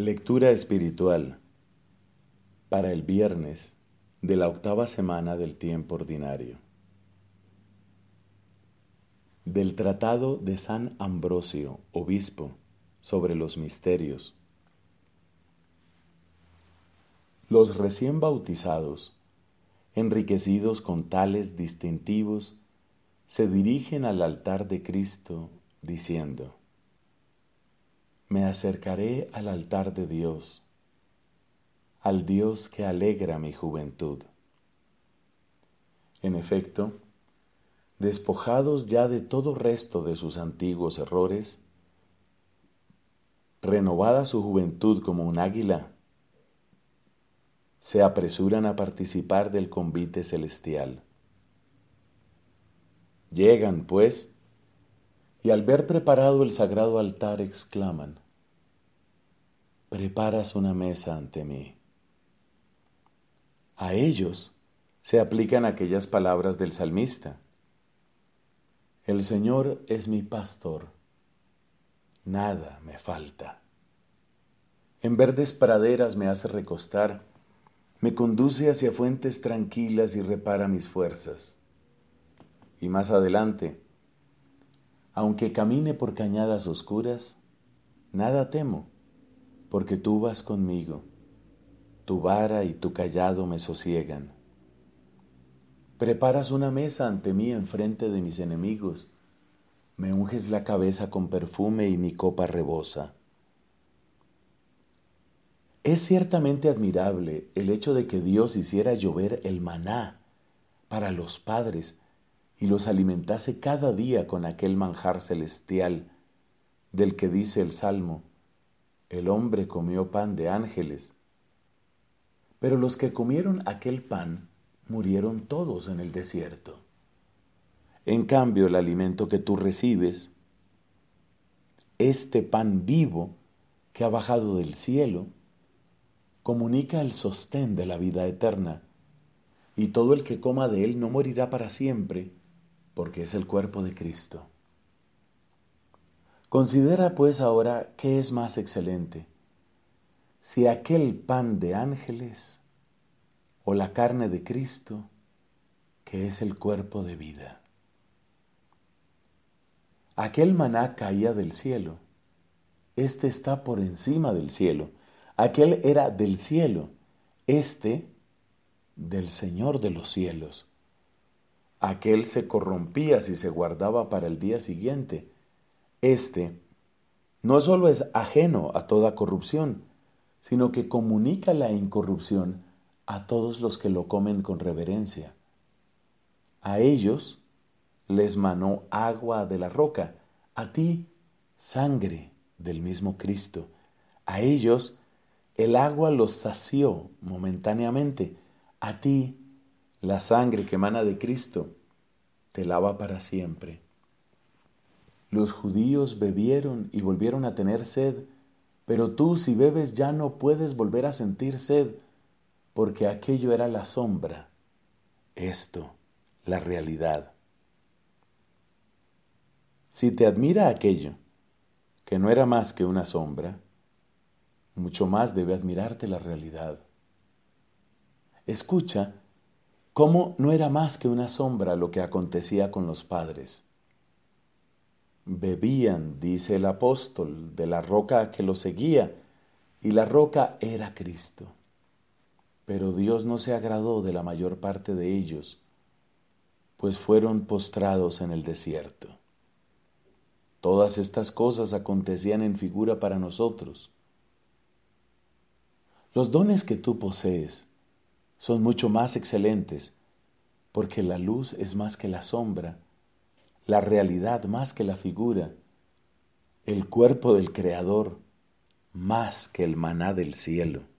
Lectura espiritual para el viernes de la 8ª semana del tiempo ordinario. Del Tratado de San Ambrosio, obispo, sobre los misterios. Los recién bautizados, enriquecidos con tales distintivos, se dirigen al altar de Cristo diciendo: Me acercaré al altar de Dios, al Dios que alegra mi juventud. En efecto, despojados ya de todo resto de sus antiguos errores, renovada su juventud como un águila, se apresuran a participar del convite celestial. Llegan, pues, y al ver preparado el sagrado altar exclaman: Preparas una mesa ante mí. A ellos se aplican aquellas palabras del salmista: El Señor es mi pastor, nada me falta. En verdes praderas me hace recostar, me conduce hacia fuentes tranquilas y repara mis fuerzas. Y más adelante: Aunque camine por cañadas oscuras, nada temo, porque tú vas conmigo, tu vara y tu cayado me sosiegan. Preparas una mesa ante mí enfrente de mis enemigos, me unges la cabeza con perfume y mi copa rebosa. Es ciertamente admirable el hecho de que Dios hiciera llover el maná para los padres y los alimentase cada día con aquel manjar celestial del que dice el Salmo: El hombre comió pan de ángeles. Pero los que comieron aquel pan murieron todos en el desierto. En cambio, el alimento que tú recibes, este pan vivo que ha bajado del cielo, comunica el sostén de la vida eterna, y todo el que coma de él no morirá para siempre, porque es el cuerpo de Cristo. Considera pues ahora qué es más excelente, si aquel pan de ángeles o la carne de Cristo, que es el cuerpo de vida. Aquel maná caía del cielo, este está por encima del cielo. Aquel era del cielo, este del Señor de los cielos. Aquel se corrompía si se guardaba para el día siguiente. Este no solo es ajeno a toda corrupción, sino que comunica la incorrupción a todos los que lo comen con reverencia. A ellos les manó agua de la roca, a ti sangre del mismo Cristo. A ellos el agua los sació momentáneamente, a ti la sangre que emana de Cristo te lava para siempre. Los judíos bebieron y volvieron a tener sed, pero tú, si bebes, ya no puedes volver a sentir sed, porque aquello era la sombra, esto, la realidad. Si te admira aquello, que no era más que una sombra, mucho más debe admirarte la realidad. Escucha cómo no era más que una sombra lo que acontecía con los padres. Bebían, dice el apóstol, de la roca que los seguía, y la roca era Cristo. Pero Dios no se agradó de la mayor parte de ellos, pues fueron postrados en el desierto. Todas estas cosas acontecían en figura para nosotros. Los dones que tú posees son mucho más excelentes, porque la luz es más que la sombra, la realidad más que la figura, el cuerpo del Creador más que el maná del cielo.